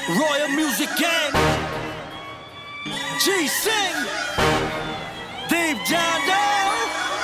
Royal Music Gang, G Sing, Deep John Doe।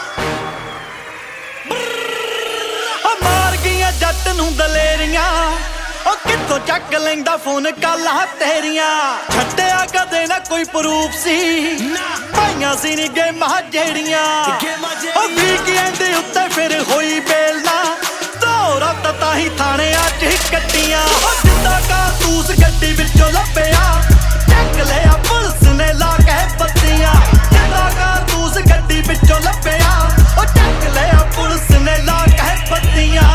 ਮਾਰ ਗਈਆਂ ਜੱਟ ਨੂੰ ਦਲੇਰੀਆਂ, ਉਹ ਕਿੱਥੋਂ ਚੱਕ ਲੈਂਦਾ ਫੋਨ ਕਾਲਾਂ ਤੇਰੀਆਂ। ਛੱਡਿਆ ਕਦੇ ਨਾ ਕੋਈ ਪ੍ਰੂਫ ਸੀ, ਪਾਈਆਂ ਸੀ ਨੀ ਗੇਮਾਂ ਜਿਹੜੀਆਂ। ਉਹ ਵੀਕਐਂਡ ਉੱਤੇ ਫਿਰ ਹੋਈ ਬੇਲਾਂ, ਦੋ ਰਾਤਾਂ ਤਾਂ ਹੀ ਥਾਣਿਆਂ 'ਚ ਕੱਟੀਆਂ। ਜਿੱਦਾਂ ਕਾਰਤੂਸ ਗੱਡੀ ਵਿੱਚੋਂ ਲੱਭਿਆ, ਚੱਕ ਲਿਆ ਪੁਲਿਸ ਨੇ ਲਾ ਕੇ ਬੱਤੀਆਂ। ਜਿੱਦਾਂ ਕਾਰਤੂਸ ਗੱਡੀ ਵਿੱਚੋਂ ਲੱਭਿਆ, ਉਹ ਚੱਕ ਲਿਆ ਪੁਲਿਸ ਨੇ ਲਾ ਕੇ ਬੱਤੀਆਂ।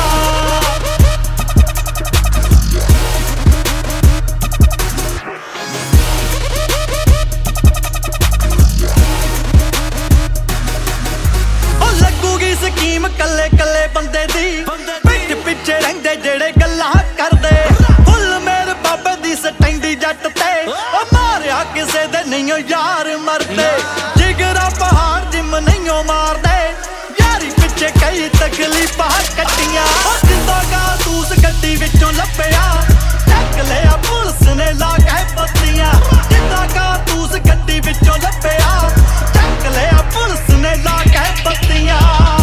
ਸਕੀਮ ਕੱਲੇ ਕੱਲੇ ਬੰਦੇ ਦੀ, ਪਿੱਠ ਪਿੱਛੇ ਰਹਿੰਦੇ ਜਿਹੜੇ ਗੱਲਾਂ ਕਰਦੇ। ਫੁੱਲ ਮੇਰ ਬਾਬੇ ਦੀ ਸਟੈਂਡੀ ਜੱਟ ਤੇ, ਉਹ ਮਾਰਿਆ ਕਿਸੇ ਦੇ ਨਹੀਂ ਯਾਰ ਮਰਦੇ। ਜਿਗਰਾ ਪਹਾੜ ਜਿਮ ਨਹੀਂ ਮਾਰਦੇ, ਯਾਰੀ ਪਿੱਛੇ ਕਈ ਤਕਲੀਫਾਂ ਕੱਟੀਆਂ। ਜਿੰਦਾ ਕਾਰਤੂਸ ਗੱਡੀ ਵਿੱਚੋਂ ਲੱਭਿਆ, ਚੱਕ ਲਿਆ ਪੁਲਿਸ ਨੇ ਲਾ ਕੇ ਬੱਤੀਆਂ। ਜਿੰਦਾ ਕਾਰਤੂਸ ਗੱਡੀ ਵਿੱਚੋਂ ਲੱਭਿਆ, ਚੱਕ ਲਿਆ ਪੁਲਿਸ ਨੇ ਲਾ ਕੇ ਬੱਤੀਆਂ।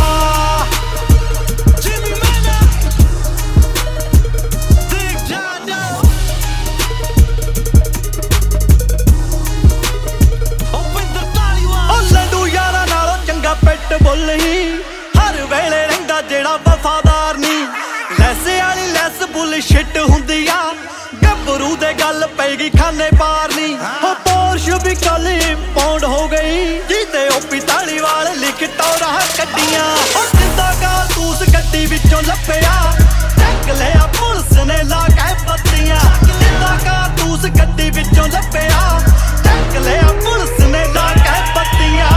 ਪਿੱਟ ਬੁੱਲ ਹੀ ਹਰ ਵੇਲੇ ਰਹਿੰਦਾ ਜਿਹੜਾ ਵਫਾਦਾਰ ਨੀ। ਲੈਸੇ ਵਾਲੀ ਲੈਸ ਬੁਲਸ਼ਿਟ ਹੁੰਦੀ ਆ, ਗੱਭਰੂ ਦੇ ਗੱਲ ਪੈਗੀ ਖਾਨੇ ਪਾਰ ਨੀ। ਉਹ ਪੋਰਸ਼ ਵੀ ਕੱਲ ਪੌਂਡ ਹੋ ਗਈ, ਜਿਹਦੇ ਉਹ 45 ਵਾਲ ਲਿਖ ਟੌਰਾਂ ਕੱਢੀਆਂ। ਉਹ ਜਿੰਦਾ ਕਾਰਤੂਸ ਗੱਡੀ ਵਿੱਚੋਂ ਲੱਭਿਆ, ਚੱਕ ਲਿਆ ਪੁਲਿਸ ਨੇ ਲਾ ਕੇ ਬੱਤੀਆਂ। ਜਿੰਦਾ ਕਾਰਤੂਸ ਗੱਡੀ ਵਿੱਚੋਂ ਲੱਭਿਆ, ਚੱਕ ਲਿਆ ਪੁਲਿਸ ਨੇ ਲਾ ਕੇ ਬੱਤੀਆਂ।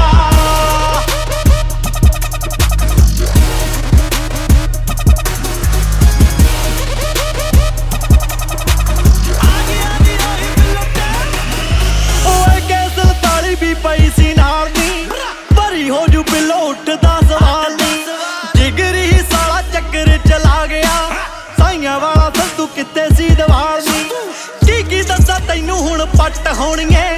ਪਈ ਸੀ ਨਾਲ ਦੀ, ਭਰੀ ਹੋ ਜੂ ਬਿੱਲੋ ਉੱਠਦਾ ਸਵਾਲ ਨੀ। ਜਿਗਰੀ ਸਾਲਾ ਚੱਕਰ ਚਲਾ ਗਿਆ, ਸਾਈਆਂ ਵਾਲਾ ਸੰਧੂ ਕਿਤੇ ਸੀ ਦਵਾਲ ਨੀ। ਕੀ ਦੱਸਾਂ ਤੈਨੂੰ ਹੁਣ ਪੱਟ ਹੋਣੀਏ,